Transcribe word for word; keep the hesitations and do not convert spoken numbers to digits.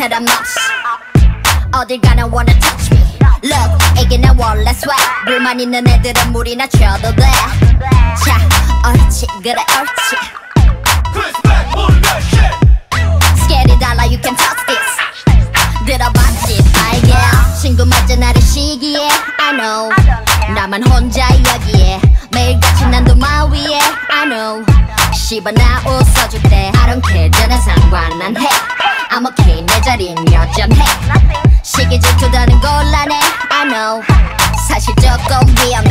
I'm not. 어딜 가나 wanna touch me. Look, 이게 내 원래 swag. 불만 있는 애들은 물이나 쳐도 돼. 자, 옳지, 그래 옳지. Scared 달라, you can touch this. 들어봤지, 알게. 친구 맞아 나를 시기에 I know. 나만 혼자 여기에 매일같이 난도 마위에 I know. 씹어 나 웃어줄 때 I don't care, 전혀 상관 안 해. I'm okay, 내 자린 여전해. 시기 질투다는 곤란해 I know. 사실 조금 위험해.